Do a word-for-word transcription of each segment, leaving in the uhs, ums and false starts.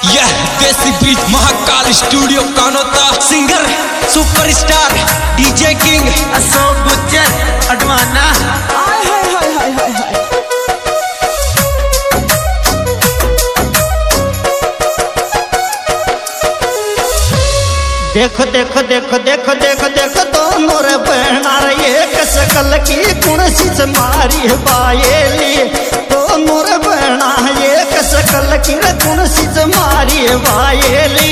यह देसी beat Mahakal studio Kanota singer superstar DJ king Ashok Gujjar Adwana. हाय हाय हाय हाय हाय हाय। देखो देखो देखो देखो देखो देखो दोनों रे बहना रे एक शकल की कुणसी से मारी बायेली। दोनों रे बहना एक शकल की कुणसी से मारी बायेली।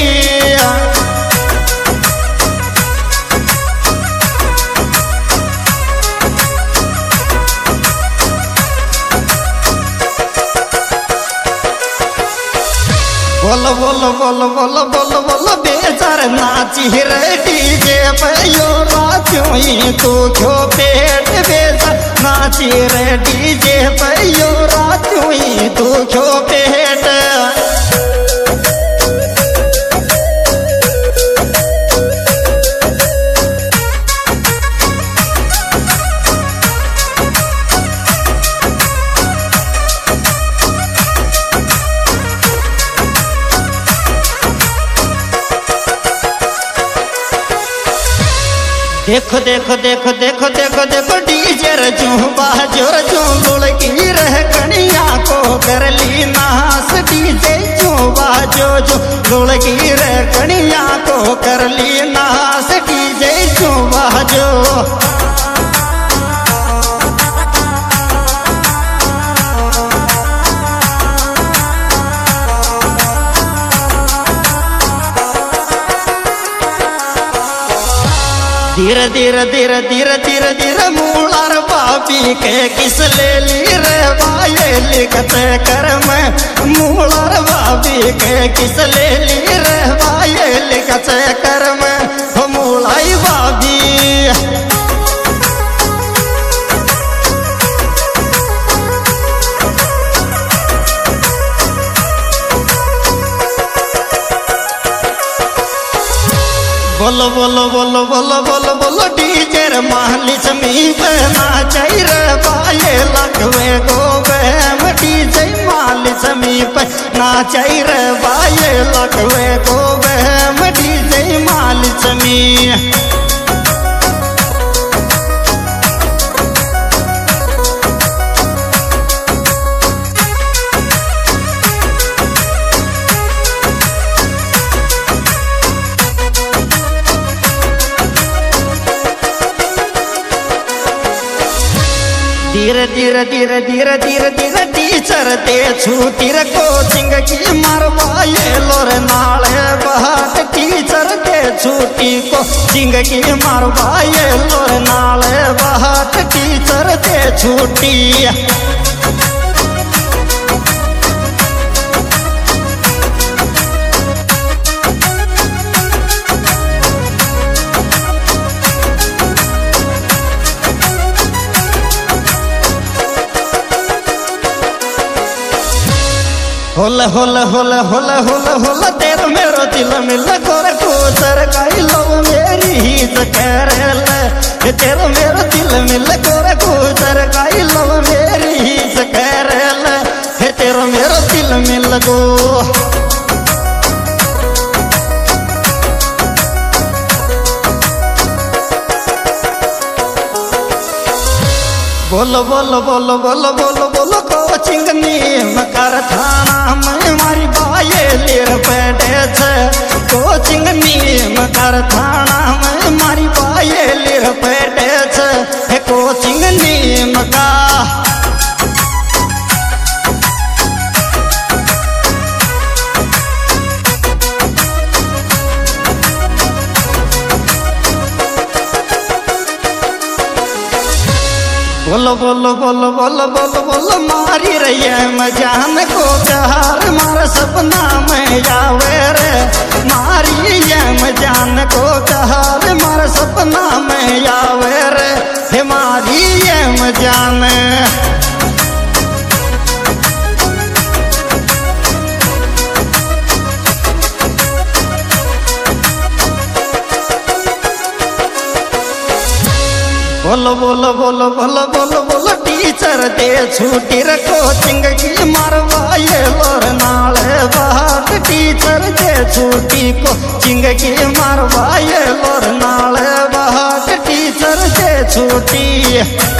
बोलो बोलो बोलो बोलो बोलो बोलो बेजार नाची रे डीजे पे यो रात्यों ही तू क्यों पेट बेजार नाची रे डीजे पे यो रात्यों ही तू क्यों पेट। देखो देखो देखो देखो देखो देखो डीजे रजू बाजो रजू लुड़की रह कनिया को कर ली नास। डीजे जो बाजो जो लुड़की रह कनिया को कर ली नास। डीजे जो बाजो धीरे धीरे धीरे धीरे धीरे धीरे मूलार बाबी के किस ले ली रे बाये कते कर मैं। मूलार बाबी के किस ले ली रे बाये कते कर मैं। हो मूलाई बाबी बोलो बोलो बोलो बोलो बोलो बोलो डीजे माली समीप नाचाई रे बाये लगवे गोबेम। डीजे माली समीप नाचाई रे बाये लगवे गोबेम। डीजे माली समीप धीरे धीरे धीरे धीरे धीरे धीरे टीचर दे छूटी रे कोचिंग की मरवाए लोर नाले बाट। टीचर दे छूटी कोचिंग की मरवाए लोर नाले बाट। टीचर दे छूटी होल होल होल होल होल होल तेरे मेरो दिल मिल गोर गोचर काई लो मेरी ही करेल। तेरे मेरो दिल मिल गोर गोचर काई लो मेरी ही करेल। तेरे मेरो दिल मिल गो बोलो बोलो बोलो बोलो बोलो बोलो कोचिंग नीम कर थाना में मारी बाये लेर बैठे छे। कोचिंग नीम कर थाना में मारी बाये लेर बैठे छे। कोचिंग नीम का बोलो बोलो बोलो बोलो बोलो बोलो मारी रही है मजान को प्यार मार सपना में आवे रे। मारी है मजान को प्यार मार सपना में आवे रे। हे मारी है मजान बोलो बोलो बोलो बोलो बोलो बोलो टीचर दे छूटी रे कोचिंग की मरवाए लोर नाले बाट। टीचर दे छूटी को जिंदगी मारवा ये लोर नाले बहाक टीचर दे छूटी।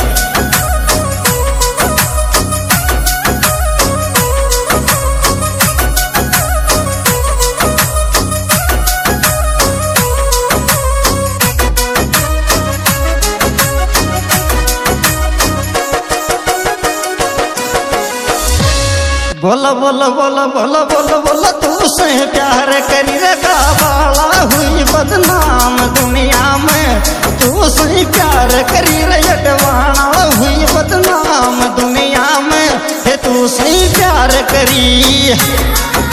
बोला बोला बोला बोला बोला बोला तू से प्यार करी रखा बाला हुई बदनाम दुनिया में। तू से प्यार करी रटवाना हुई बदनाम दुनिया में। तू से प्यार करी